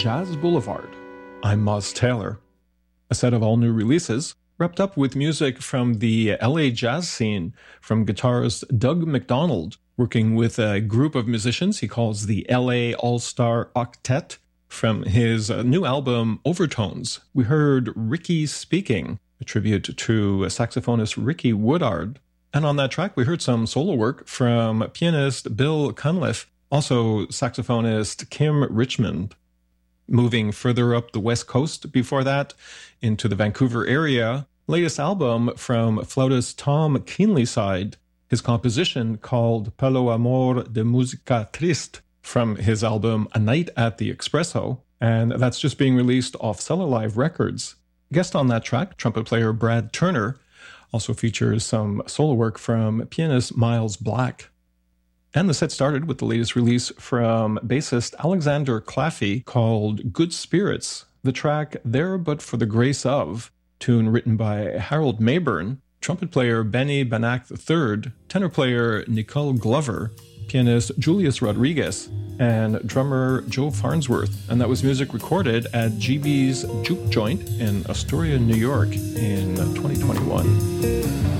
Jazz Boulevard. I'm Moz Taylor. A set of all new releases, wrapped up with music from the LA jazz scene from guitarist Doug McDonald, working with a group of musicians he calls the LA All-Star Octet. From his new album Overtones, we heard Ricky Speaking, a tribute to saxophonist Ricky Woodard. And on that track, we heard some solo work from pianist Bill Cunliffe, also saxophonist Kim Richmond. Moving further up the West Coast before that, into the Vancouver area, latest album from flautist Tom Keenlyside, his composition called Pelo Amor de Música Triste, from his album A Night at the Espresso, and that's just being released off Cellar Live Records. Guest on that track, trumpet player Brad Turner, also features some solo work from pianist Miles Black. And the set started with the latest release from bassist Alexander Claffey called Good Spirits, the track There But For the Grace Of, tune written by Harold Mayburn, trumpet player Benny Banach III, tenor player Nicole Glover, pianist Julius Rodriguez, and drummer Joe Farnsworth. And that was music recorded at GB's Juke Joint in Astoria, New York in 2021.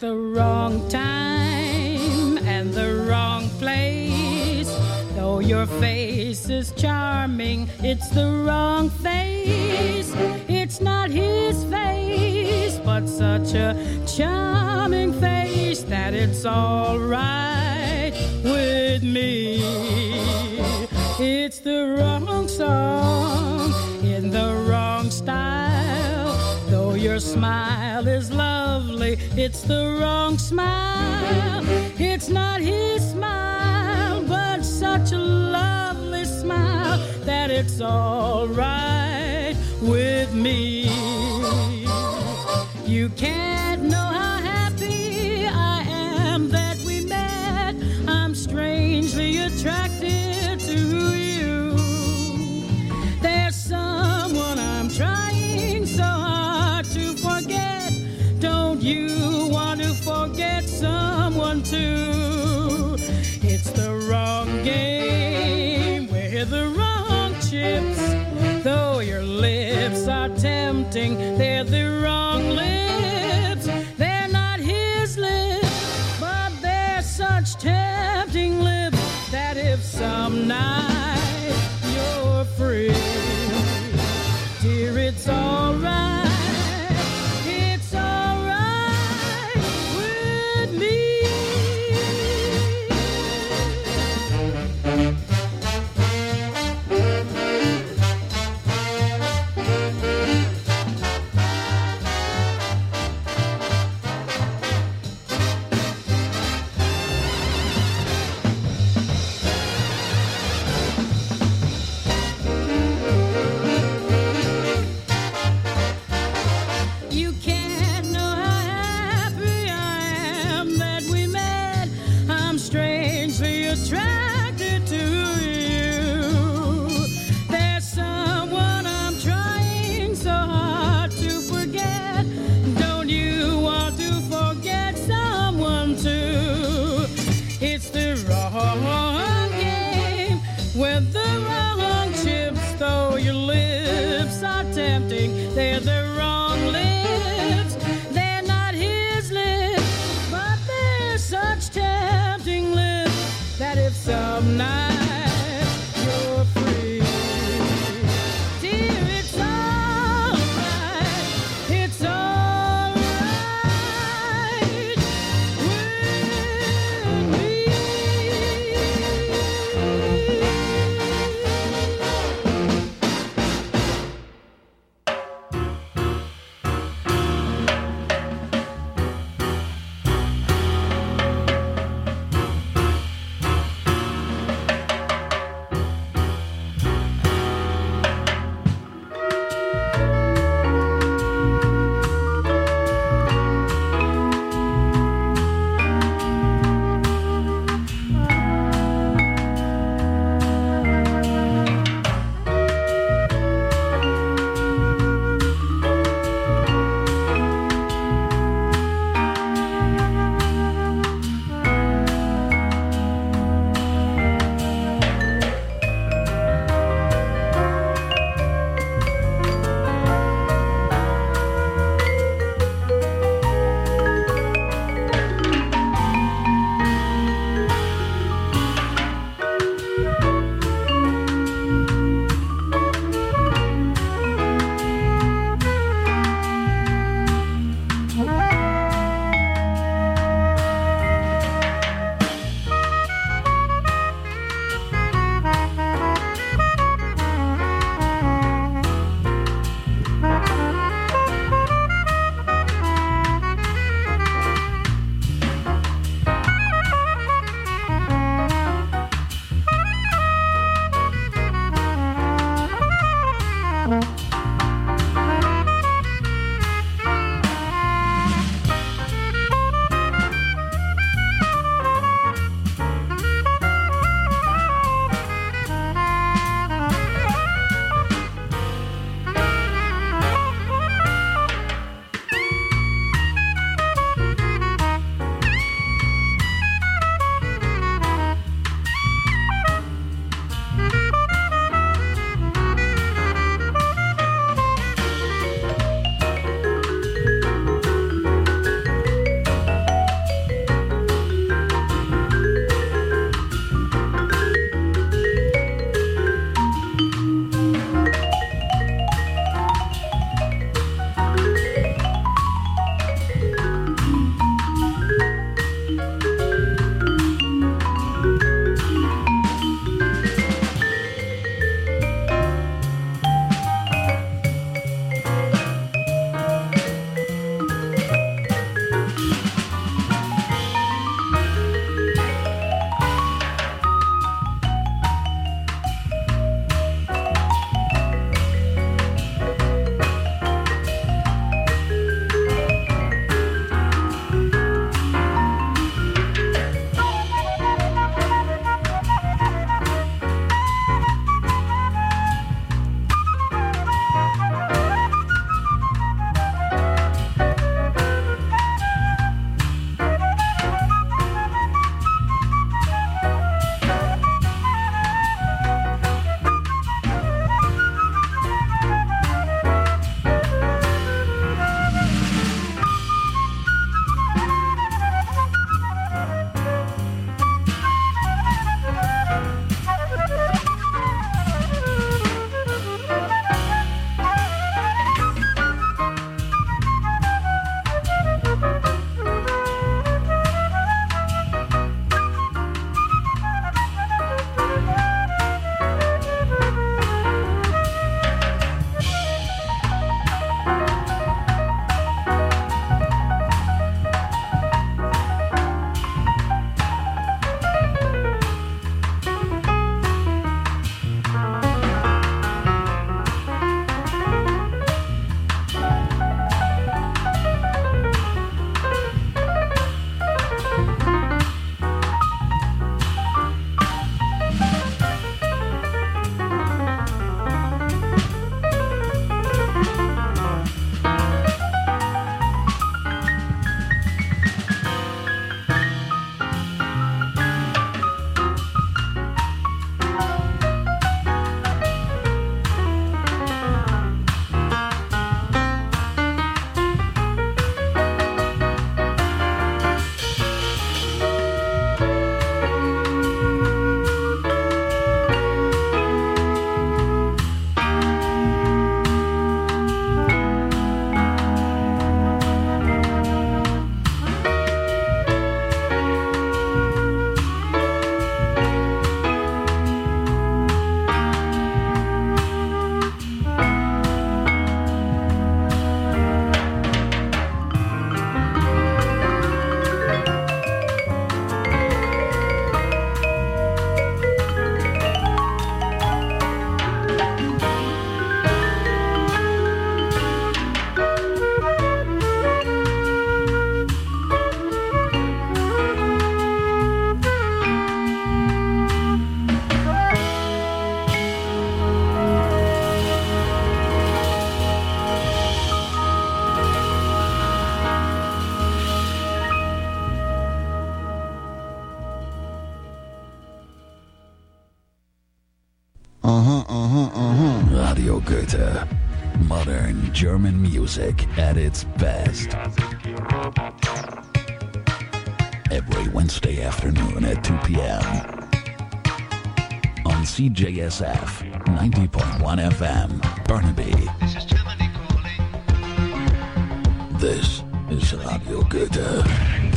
the wrong time and the wrong place. Though your face is charming, it's the wrong face. It's not his face, but such a charming face that it's all right with me. It's the wrong song in the wrong style. Though your smile is lovely, it's the wrong smile. It's not his smile, but such a lovely smile that it's all right with me. You can't know how happy I am that we met. I'm strangely attracted to you. There's someone I'm trying so hard to forget. Don't you want to forget someone too? It's the wrong game with the wrong chips. Though your lips are tempting, they're the wrong lips. They're not his lips, but they're such tempting lips that if some night you're free, dear, it's all right. It's all right with me. Goethe. Modern German music at its best. Every Wednesday afternoon at 2 p.m. on CJSF 90.1 FM, Burnaby. This is Germany calling. This is Radio Goethe.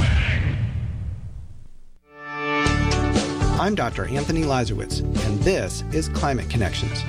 I'm Dr. Anthony Lazarowitz, and this is Climate Connections.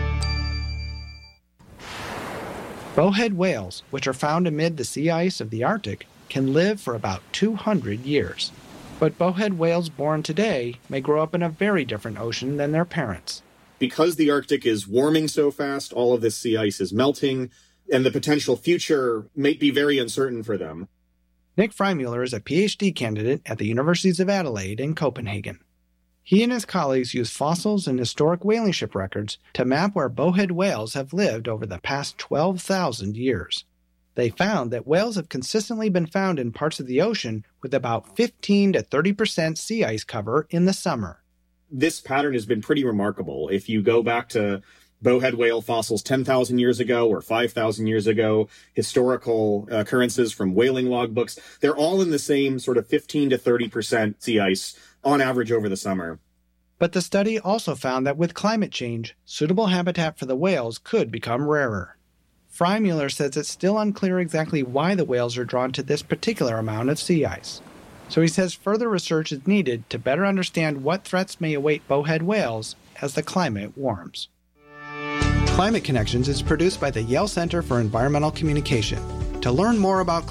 Bowhead whales, which are found amid the sea ice of the Arctic, can live for about 200 years. But bowhead whales born today may grow up in a very different ocean than their parents. Because the Arctic is warming so fast, all of this sea ice is melting, and the potential future may be very uncertain for them. Nick Freimuller is a PhD candidate at the Universities of Adelaide and Copenhagen. He and his colleagues use fossils and historic whaling ship records to map where bowhead whales have lived over the past 12,000 years. They found that whales have consistently been found in parts of the ocean with about 15 to 30% sea ice cover in the summer. This pattern has been pretty remarkable. If you go back to bowhead whale fossils 10,000 years ago or 5,000 years ago, historical occurrences from whaling logbooks, they're all in the same sort of 15 to 30% sea ice on average over the summer. But the study also found that with climate change, suitable habitat for the whales could become rarer. Freimuller says it's still unclear exactly why the whales are drawn to this particular amount of sea ice. So he says further research is needed to better understand what threats may await bowhead whales as the climate warms. Climate Connections is produced by the Yale Center for Environmental Communication. To learn more about